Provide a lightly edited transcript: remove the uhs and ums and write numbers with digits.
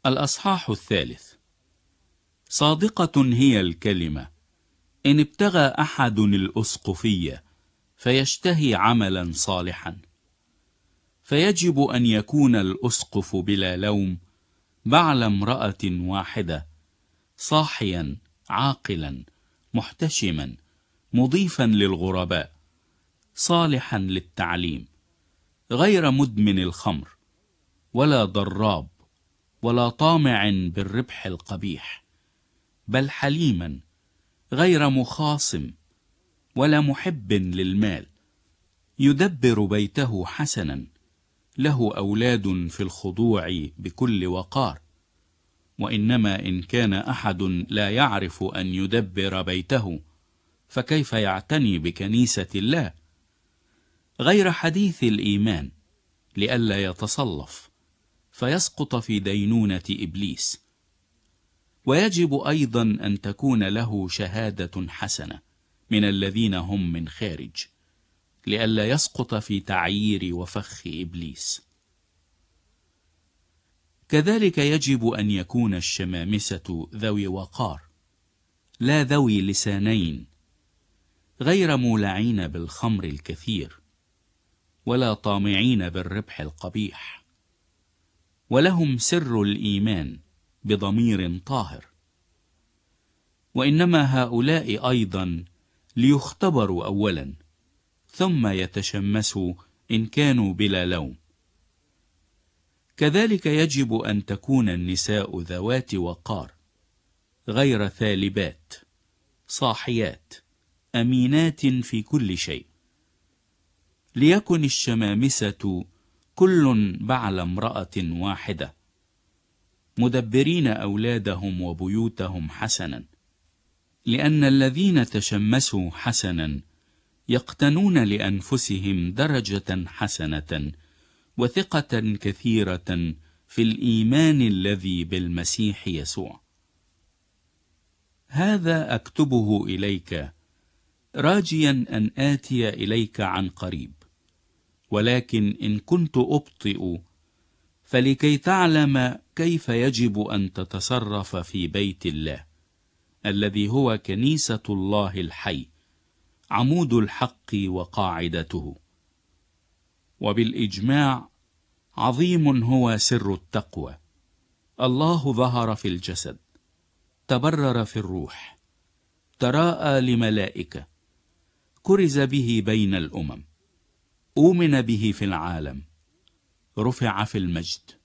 الأصحاح 3. صادقة هي الكلمة إن ابتغى أحد الأسقفية فيشتهي عملا صالحا، فيجب أن يكون الأسقف بلا لوم بعل امرأة واحدة، صاحيا عاقلا محتشما مضيفا للغرباء، صالحا للتعليم، غير مدمن الخمر ولا ضراب ولا طامع بالربح القبيح، بل حليما غير مخاصم ولا محب للمال، يدبر بيته حسنا، له أولاد في الخضوع بكل وقار. وإنما إن كان أحد لا يعرف أن يدبر بيته فكيف يعتني بكنيسة الله؟ غير حديث الإيمان لئلا يتصلف فيسقط في دينونة إبليس. ويجب أيضا أن تكون له شهادة حسنة من الذين هم من خارج، لئلا يسقط في تعيير وفخ إبليس. كذلك يجب أن يكون الشمامسة ذوي وقار، لا ذوي لسانين، غير مولعين بالخمر الكثير، ولا طامعين بالربح القبيح، ولهم سر الإيمان بضمير طاهر. وإنما هؤلاء أيضا ليختبروا أولا، ثم يتشمسوا إن كانوا بلا لوم. كذلك يجب أن تكون النساء ذوات وقار، غير ثالبات، صاحيات، أمينات في كل شيء. ليكن الشمامسة كل بعل امرأة واحدة، مدبرين أولادهم وبيوتهم حسنا، لأن الذين تشمسوا حسنا يقتنون لأنفسهم درجة حسنة وثقة كثيرة في الإيمان الذي بالمسيح يسوع. هذا أكتبه إليك راجيا أن آتي إليك عن قريب، ولكن إن كنت أبطئ فلكي تعلم كيف يجب أن تتصرف في بيت الله الذي هو كنيسة الله الحي، عمود الحق وقاعدته. وبالإجماع عظيم هو سر التقوى. الله ظهر في الجسد، تبرر في الروح، تراءى لملائكة، كرز به بين الأمم، أؤمن به في العالم، رفع في المجد،